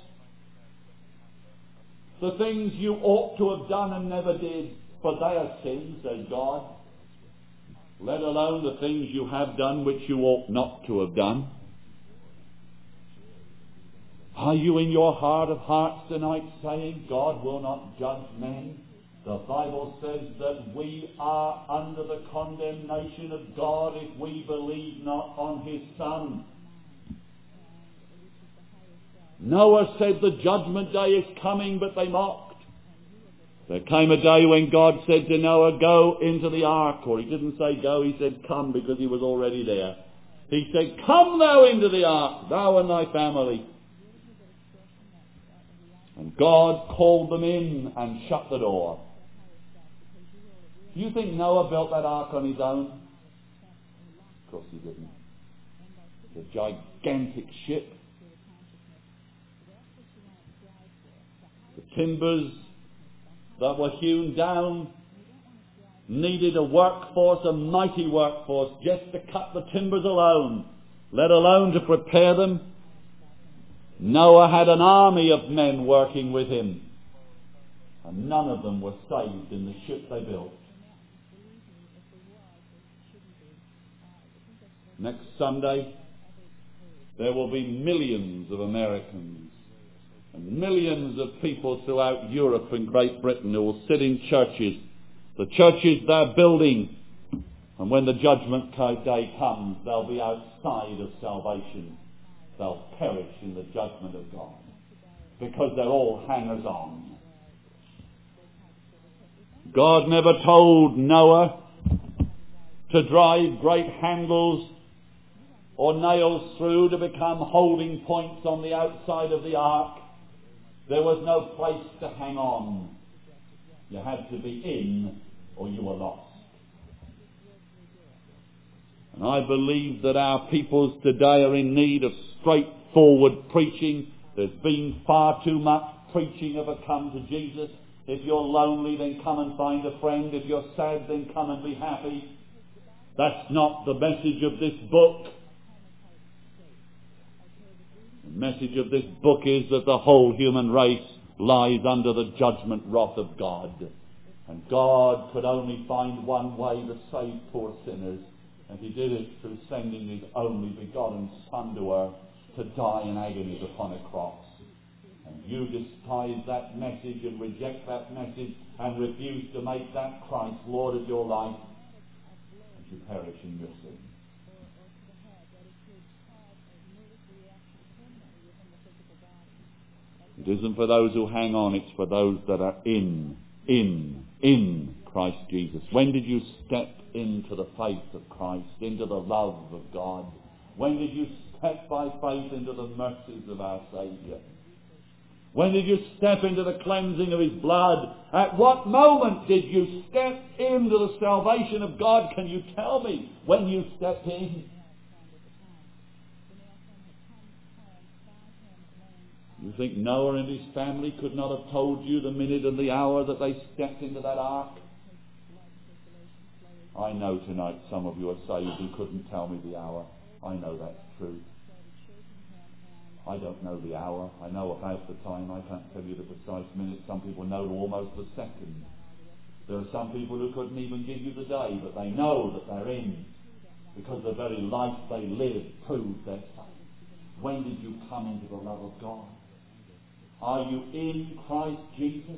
the things you ought to have done and never did, for they are sins, says God, let alone the things you have done which you ought not to have done? Are you in your heart of hearts tonight saying God will not judge men? The Bible says that we are under the condemnation of God if we believe not on His Son. Noah said the judgment day is coming, but they mocked. There came a day when God said to Noah, go into the ark. Or He didn't say go, He said come, because he was already there. He said, come thou into the ark, thou and thy family. And God called them in and shut the door. You think Noah built that ark on his own? Of course he didn't. It's a gigantic ship. The timbers that were hewn down needed a workforce, a mighty workforce, just to cut the timbers alone, let alone to prepare them. Noah had an army of men working with him. and none of them were saved in the ship they built. Next Sunday, there will be millions of Americans and millions of people throughout Europe and Great Britain who will sit in churches, the churches they're building, and when the judgment day comes, they'll be outside of salvation. They'll perish in the judgment of God because they're all hangers-on. God never told Noah to drive great handles or nails through to become holding points on the outside of the ark. There was no place to hang on. You had to be in or you were lost. And I believe that our peoples today are in need of straightforward preaching. There's been far too much preaching of a come to Jesus. If you're lonely, then come and find a friend. If you're sad, then come and be happy. That's not the message of this book. The message of this book is that the whole human race lies under the judgment wrath of God. And God could only find one way to save poor sinners. And he did it through sending his only begotten Son to earth to die in agonies upon a cross. And you despise that message and reject that message and refuse to make that Christ Lord of your life, and you perish in your sin. It isn't for those who hang on, it's for those that are in, in, in Christ Jesus. When did you step into the faith of Christ, into the love of God? When did you step by faith into the mercies of our Saviour? When did you step into the cleansing of his blood? At what moment did you step into the salvation of God? Can you tell me when you stepped in? You think Noah and his family could not have told you the minute and the hour that they stepped into that ark? I know tonight some of you are saved who couldn't tell me the hour. I know that's true. I don't know the hour. I know about the time. I can't tell you the precise minute. Some people know almost the second. There are some people who couldn't even give you the day, but they know that they're in because the very life they live proves their faith. When did you come into the love of God? Are you in Christ Jesus?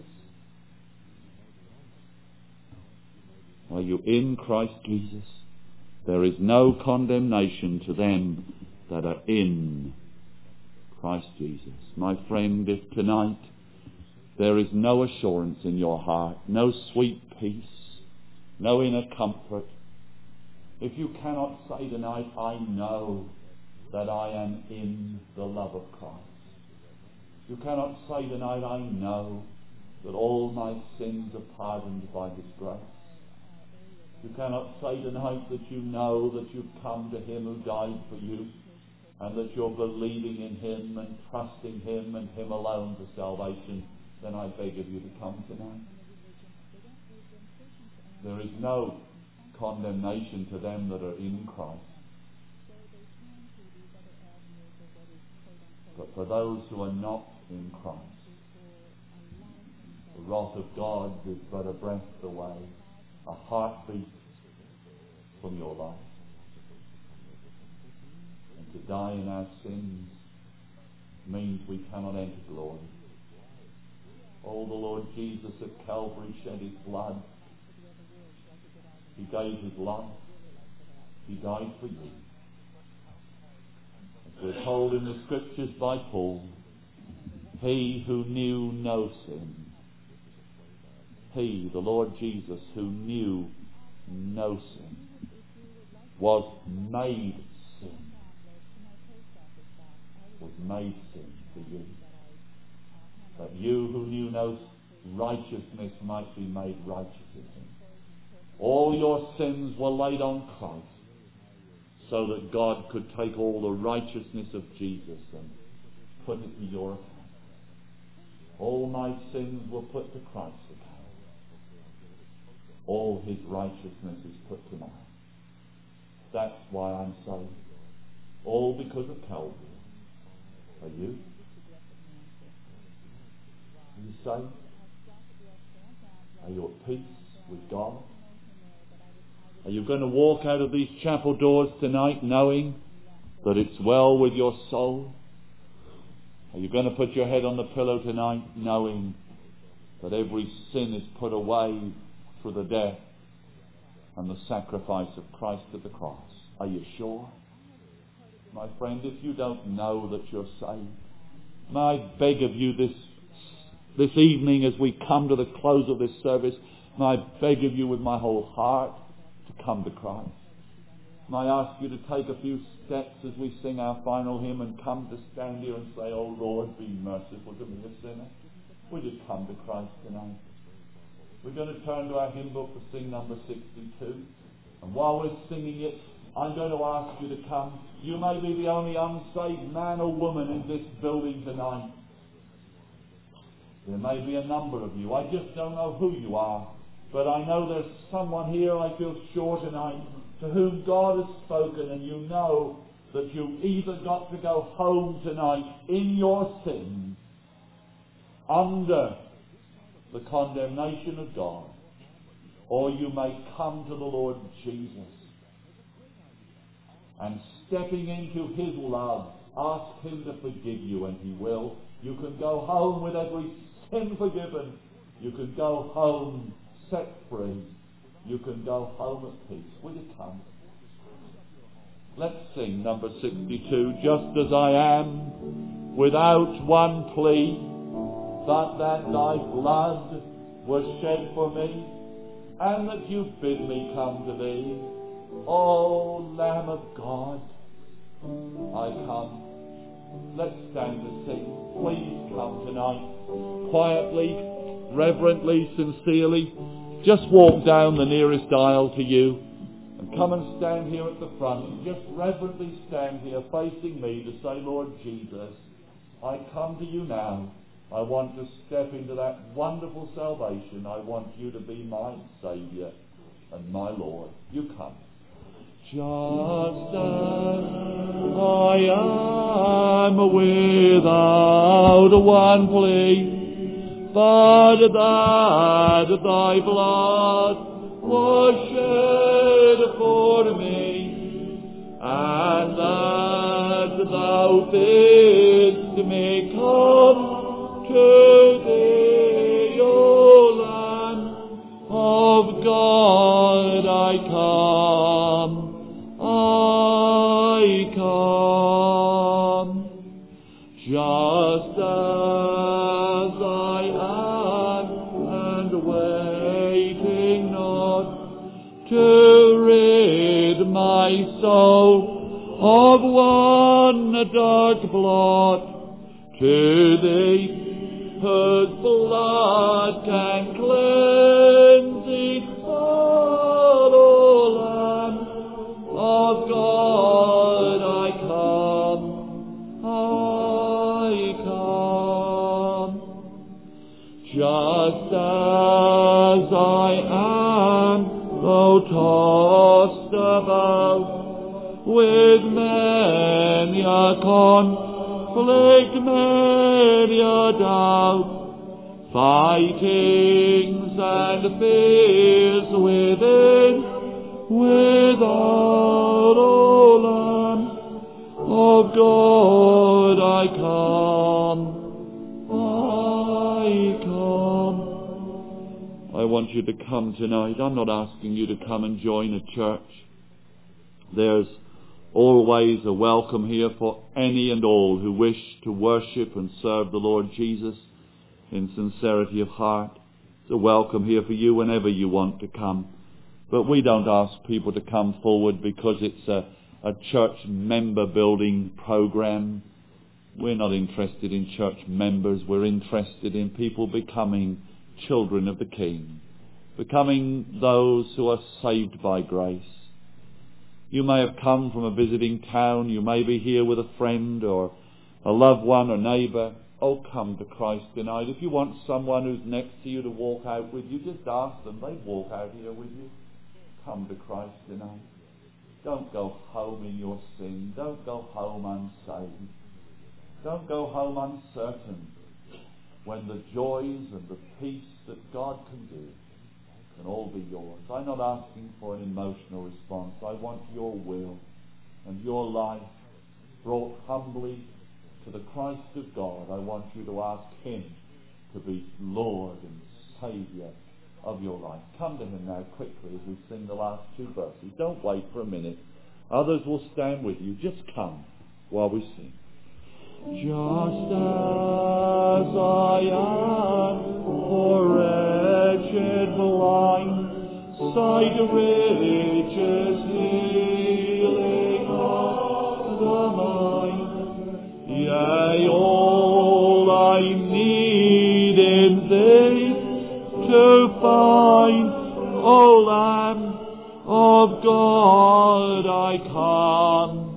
Are you in Christ Jesus? There is no condemnation to them that are in Christ Jesus. My friend, if tonight there is no assurance in your heart, no sweet peace, no inner comfort, if you cannot say tonight, I know that I am in the love of Christ. You cannot say tonight, I know that all my sins are pardoned by his grace. You cannot say tonight that you know that you've come to him who died for you and that you're believing in him and trusting him and him alone for salvation. Then I beg of you to come tonight. There is no condemnation to them that are in Christ. But for those who are not in Christ, the wrath of God is but a breath away, a heartbeat from your life. And to die in our sins means we cannot enter glory. Oh, the Lord Jesus at Calvary shed his blood. He gave his life. He died for you. As we're told in the Scriptures by Paul, he who knew no sin, he, the Lord Jesus, who knew no sin, was made sin, was made sin for you, that you who knew no righteousness might be made righteous in him. All your sins were laid on Christ, so that God could take all the righteousness of Jesus and put it in your account. All my sins were put to Christ's account. All his righteousness is put to mine. That's why I'm saved. All because of Calvary. Are you? Are you saved? Are you at peace with God? Are you going to walk out of these chapel doors tonight knowing that it's well with your soul? Are you going to put your head on the pillow tonight knowing that every sin is put away through the death and the sacrifice of Christ at the cross? Are you sure? My friend, if you don't know that you're saved, may I beg of you this this evening as we come to the close of this service, may I beg of you with my whole heart to come to Christ. May I ask you to take a few steps as we sing our final hymn and come to stand here and say, "Oh Lord, be merciful to me, a sinner." Would you come to Christ tonight? We're going to turn to our hymn book to sing number sixty-two. And while we're singing it, I'm going to ask you to come. You may be the only unsaved man or woman in this building tonight. There may be a number of you. I just don't know who you are. But I know there's someone here, I feel sure tonight, to whom God has spoken, and you know that you've either got to go home tonight in your sins, under the condemnation of God, or you may come to the Lord Jesus and, stepping into His love, ask Him to forgive you, and He will. You can go home with every sin forgiven. You can go home set free. You can go home at peace. Will you come? Let's sing number sixty-two. Just as I am, without one plea, but that thy blood was shed for me, and that you bid me come to thee. O Lamb of God, I come. Let's stand to sing. Please come tonight. Quietly, reverently, sincerely. Just walk down the nearest aisle to you and come and stand here at the front. Just reverently stand here facing me to say, "Lord Jesus, I come to you now. I want to step into that wonderful salvation. I want you to be my Saviour and my Lord." You come. Just as I am without one plea, but that thy blood was shed for me, and that thou bidst me come to thee, O Lamb of God, I come, I come, just as I am, and waiting not to rid my soul of one dark blot, to thee, whose blood can cleanse each soul, O Lamb of God, I come, I come, just as I am, though tossed about with many a conflict, many a doubt, fightings and fears within, without, O Lamb of God, I come, I come. I want you to come tonight. I'm not asking you to come and join a church. There's always a welcome here for any and all who wish to worship and serve the Lord Jesus in sincerity of heart. There's a welcome here for you whenever you want to come. But we don't ask people to come forward because it's a, a church member building program. We're not interested in church members. We're interested in people becoming children of the King, becoming those who are saved by grace. You may have come from a visiting town. You may be here with a friend or a loved one or neighbour. Oh, come to Christ tonight. If you want someone who's next to you to walk out with you, just ask them. They walk out here with you. Come to Christ tonight. Don't go home in your sin. Don't go home unsaved. Don't go home uncertain when the joys and the peace that God can give can all be yours. I'm not asking for an emotional response. I want your will and your life brought humbly to the Christ of God. I want you to ask him to be Lord and Saviour of your life. Come to him now quickly as we sing the last two verses. Don't wait for a minute. Others will stand with you. Just come while we sing. Just as I am, poor wretched blind, sight riches healing of the mind. Yea, all I need in thee to find, O Lamb of God, I come,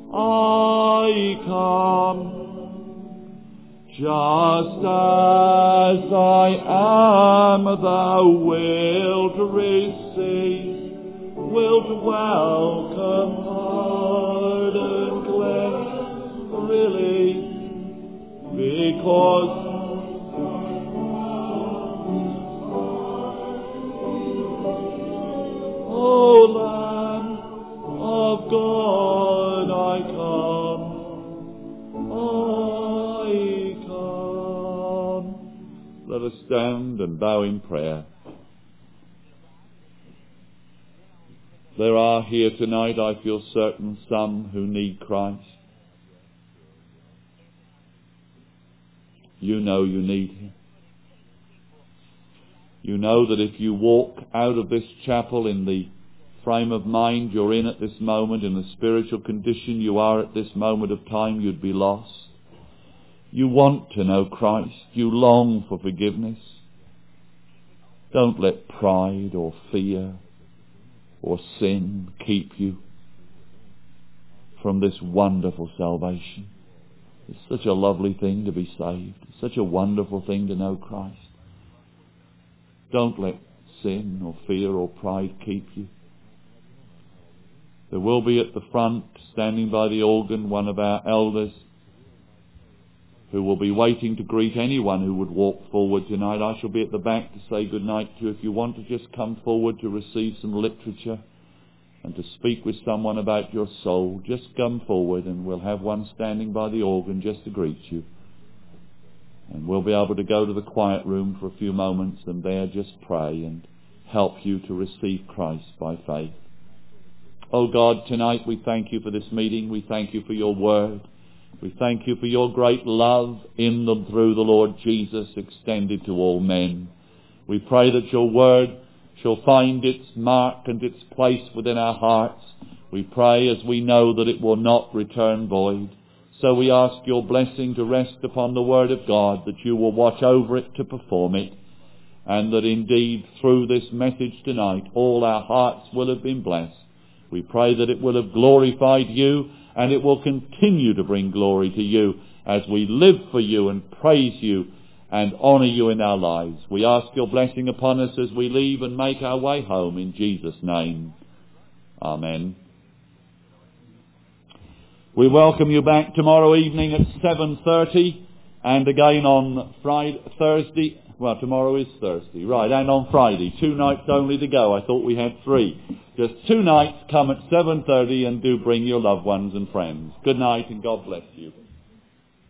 I come. Just as I am, thou wilt receive, wilt welcome, pardon, cleanse, release, because O Lamb of God, I come, I come. Let us stand and bow in prayer. There are here tonight, I feel certain, some who need Christ. You know you need him. You know that if you walk out of this chapel in the frame of mind you're in at this moment, in the spiritual condition you are at this moment of time, you'd be lost. You want to know Christ. You long for forgiveness. Don't let pride or fear or sin keep you from this wonderful salvation. It's such a lovely thing to be saved. It's such a wonderful thing to know Christ. Don't let sin or fear or pride keep you. There will be at the front, standing by the organ, one of our elders who will be waiting to greet anyone who would walk forward tonight. I shall be at the back to say good night to you. If you want to just come forward to receive some literature and to speak with someone about your soul, just come forward and we'll have one standing by the organ just to greet you. And we'll be able to go to the quiet room for a few moments and there just pray and help you to receive Christ by faith. Oh God, tonight we thank you for this meeting. We thank you for your word. We thank you for your great love in them through the Lord Jesus extended to all men. We pray that your word shall find its mark and its place within our hearts. We pray as we know that it will not return void. So we ask your blessing to rest upon the word of God, that you will watch over it to perform it, and that indeed through this message tonight all our hearts will have been blessed. We pray that it will have glorified you, and it will continue to bring glory to you as we live for you and praise you and honour you in our lives. We ask your blessing upon us as we leave and make our way home in Jesus' name. Amen. We welcome you back tomorrow evening at seven thirty and again on Friday, Thursday. Well, tomorrow is Thursday, right, and on Friday. Two nights only to go. I thought we had three. Just two nights. Come at seven thirty and do bring your loved ones and friends. Good night and God bless you.